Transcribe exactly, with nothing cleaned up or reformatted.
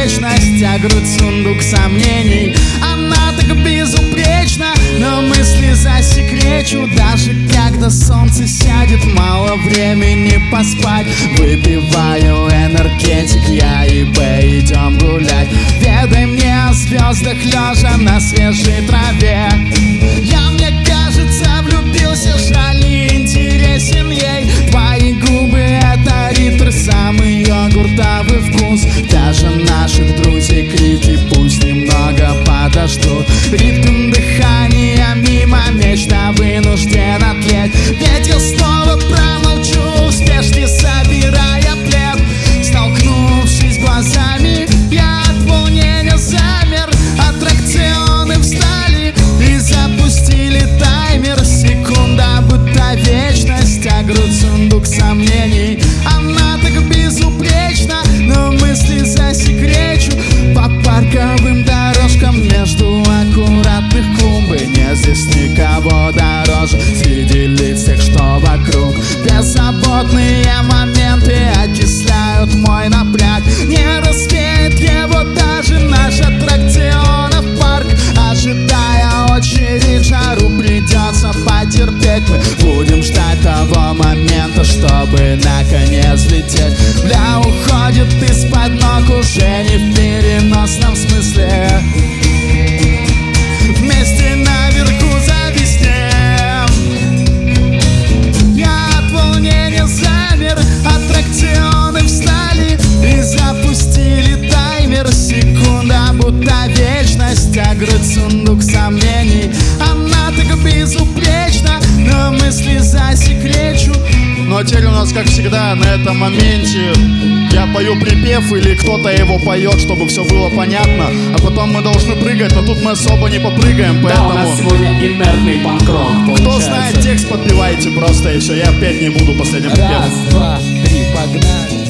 вечность, а грудь сундук сомнений. Она так безупречна, но мысли засекречу. Даже когда солнце сядет, мало времени поспать. Выпиваю энергетик, я и Б, идем гулять. Ведай мне о звездах, лежа на свежей траве. Я, мне кажется, влюбился, жаль, не интересен ей. Твои губы — это ритр, самый йогуртовый вкус. Даже наших друзей крики пусть немного подождут. Ритм дыхания мимо, мечта вынуждена тлеть. Ведь я снова промолчу, в спешке собирая плед. Столкнувшись глазами, я от волнения замер. Аттракционы встали и запустили таймер. Секунда, будто вечность, а грудь сундук сомнений. Она так безупречна, но мысли засекречу. По парковым дорожкам между аккуратных клумб. И нет здесь никого дороже среди лиц тех, что вокруг. Беззаботные моменты окисляют мой напряг. Не рассвеет его даже наш аттракционов парк. Ожидая очередь, жару придется потерпеть. Мы будем ждать того момента, чтобы наконец лететь. Бля, уходит из-под ног уже не в переносном смысле. Вместе наверху зависнем. Я от волнения замер. Аттракционы встали и запустили таймер. Секунда, будто вечность, а грудь сундук сомнений. Она так безупречна, но мысли засекречу. Ну а теперь у нас, как всегда, на этом моменте я пою припев или кто-то его поет, чтобы все было понятно. А потом мы должны прыгать, но тут мы особо не попрыгаем, поэтому... Да, у нас сегодня инертный панк-рок получается. Кто знает текст, подпевайте просто, и все, я петь не буду последний припев. Раз, два, три, погнали.